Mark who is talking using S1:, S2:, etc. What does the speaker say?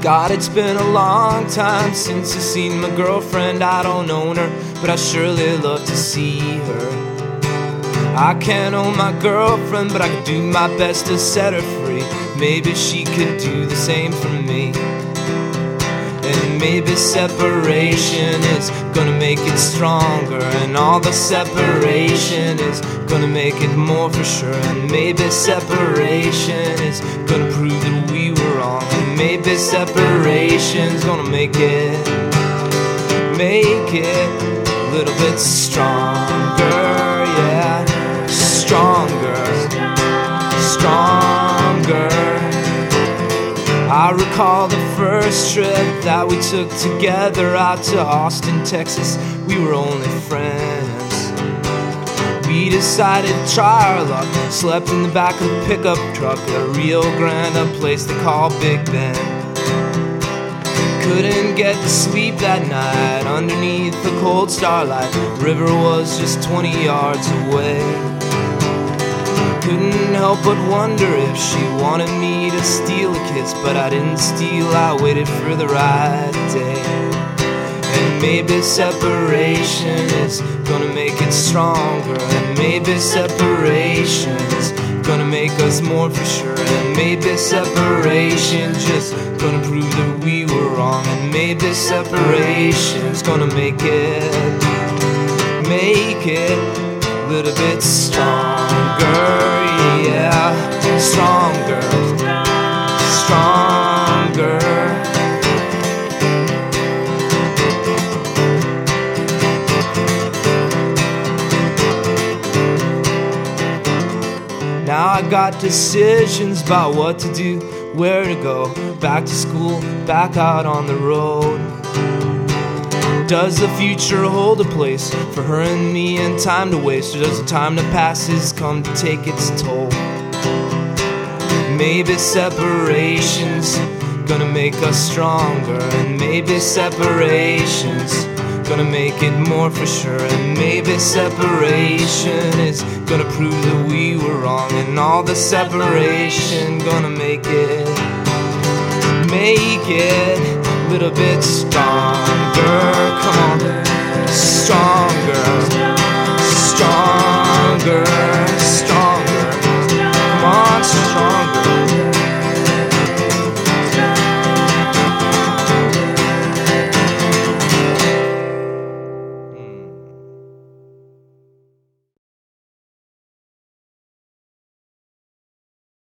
S1: God, it's been a long time since I've seen my girlfriend. I don't own her, but I surely love to see her. I can't own my girlfriend, but I could do my best to set her free. Maybe she could do the same for me. And maybe separation is gonna make it stronger, and all the separation is gonna make it more for sure. And maybe separation is gonna prove that we were wrong, and maybe separation's gonna make it a little bit stronger, yeah, stronger. I recall the first trip that we took together out to Austin, Texas. We were only friends. We decided to try our luck. Slept in the back of a pickup truck at Rio Grande, a place they call Big Bend. Couldn't get to sleep that night underneath the cold starlight. The river was just 20 yards away. Couldn't help but wonder if she wanted me to steal a kiss, but I didn't steal, I waited for the right day. And maybe separation is gonna make it stronger, and maybe separation is gonna make us more for sure. And maybe separation just gonna prove that we were wrong, and maybe separation's gonna make it a little bit stronger, yeah, stronger. Now I got decisions about what to do, where to go, back to school, back out on the road. Does the future hold a place for her and me and time to waste, or does the time that passes come to take its toll? Maybe separation's gonna make us stronger, and maybe separation's gonna make it more for sure. And maybe separation is gonna prove that we were wrong, and all the separation gonna make it a little bit stronger. Come on, stronger.